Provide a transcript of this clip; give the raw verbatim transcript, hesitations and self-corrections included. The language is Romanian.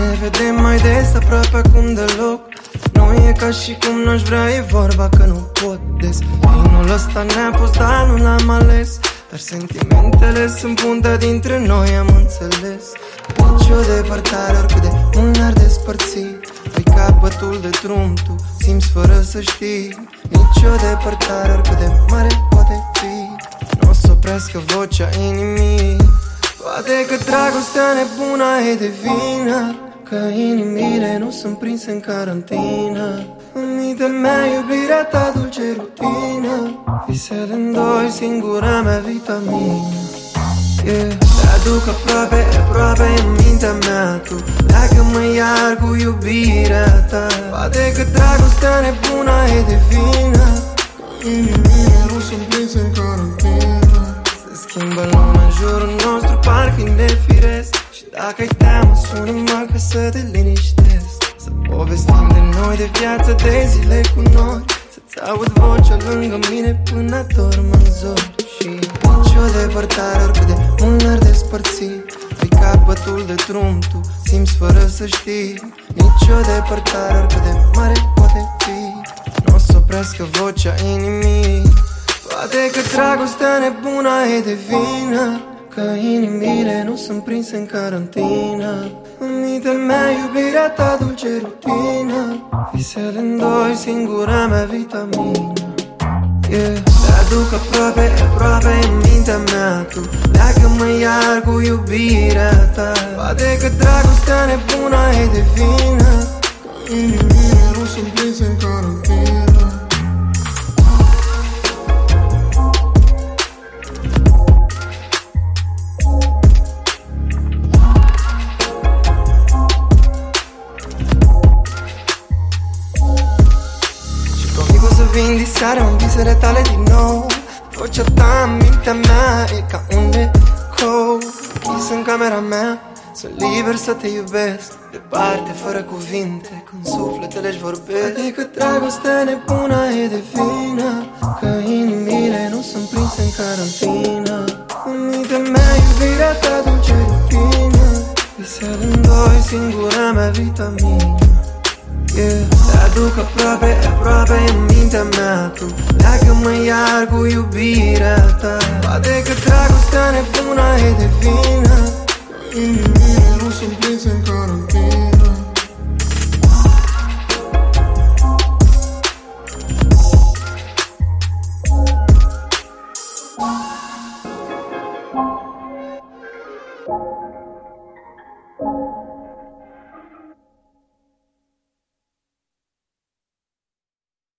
Ne vedem mai des, aproape acum deloc. Nu e ca și cum n-aș vrea, e vorba că nu pot des. Vinul ăsta ne-a pus, dar nu l-am ales. Dar sentimentele sunt puntea dintre noi, am înțeles. Nici o depărtare, oricât de mult ne-ar despărți. Păi capătul de drum tu simți fără să știi. Nici o depărtare, oricât de mare poate fi, nu o să oprească vocea inimii. Poate că dragostea nebună e de vină, că inimile nu sunt prinse în carantină. În mintea mea iubirea ta dulce rutină, visele în doi, singura mea vitamină. Yeah. Te aduc aproape, aproape în mintea mea tu. Leagă-mă iar cu iubirea ta. Poate că dragostea nebună e de vină, inimile nu sunt prinse în carantină. Se schimbă lumea în jurul nostru, parcă-i nefiresc. Și dacă ai teamă, sună-mă ca să te liniștesc. Să povestim de noi, de viață, de zile cu noi. Să-ți aud vocea lângă mine până dorm în zori. Și nici o depărtare, oricât de mult ne-ar despărți. Pe capătul de drum tu simți fără să știi. Nici o depărtare, oricât de mare poate fi, nu o să oprească vocea inimii. Poate că dragostea nebună e de vină, că inimile nu sunt prinse în carantină. În mintea mea iubirea ta dulce rutină, visele în doi, singura mea vitamină. Yeah. Te aduc aproape, aproape în mintea mea tu. Leagă-mă iar cu iubirea ta. Poate că dragostea nebună e de vină, inimile nu sunt prinse în carantină. Vin diseară în visele tale din nou. Vocea ta în mintea mea e ca un ecou. Închis în camera mea, sunt liber să te iubesc, departe, fără cuvinte, când sufletele-și vorbesc. Poate că dragostea nebună e de vină, că inimile nu sunt prinse în carantină. În mintea mea iubirea ta dulce rutină, visele în doi, singura mea vitamină. Yeah. Te aduc aproape, aproape în mintea mea tu. Leagă-mă iar cu iubirea ta. Poate că dragostea nebună e de vină, inimile nu sunt prinse în carantină.